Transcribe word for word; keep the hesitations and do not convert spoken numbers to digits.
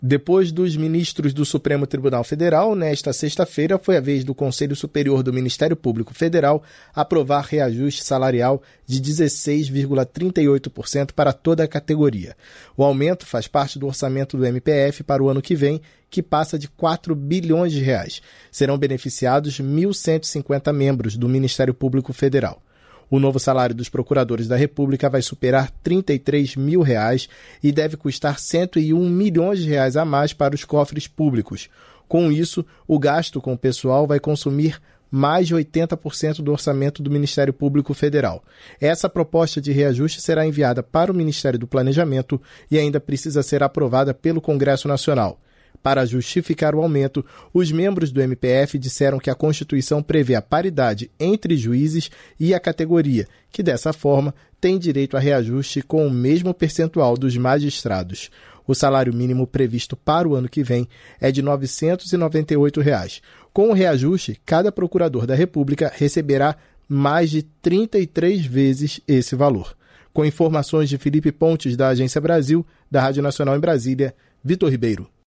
Depois dos ministros do Supremo Tribunal Federal, nesta sexta-feira foi a vez do Conselho Superior do Ministério Público Federal aprovar reajuste salarial de dezesseis vírgula trinta e oito por cento para toda a categoria. O aumento faz parte do orçamento do M P F para o ano que vem, que passa de quatro bilhões de reais. Serão beneficiados mil cento e cinquenta membros do Ministério Público Federal. O novo salário dos procuradores da República vai superar trinta e três mil reais e deve custar cento e um milhões de reais a mais para os cofres públicos. Com isso, o gasto com o pessoal vai consumir mais de oitenta por cento do orçamento do Ministério Público Federal. Essa proposta de reajuste será enviada para o Ministério do Planejamento e ainda precisa ser aprovada pelo Congresso Nacional. Para justificar o aumento, os membros do M P F disseram que a Constituição prevê a paridade entre juízes e a categoria, que dessa forma tem direito a reajuste com o mesmo percentual dos magistrados. O salário mínimo previsto para o ano que vem é de novecentos e noventa e oito reais. Com o reajuste, cada procurador da República receberá mais de trinta e três vezes esse valor. Com informações de Felipe Pontes, da Agência Brasil, da Rádio Nacional em Brasília, Vitor Ribeiro.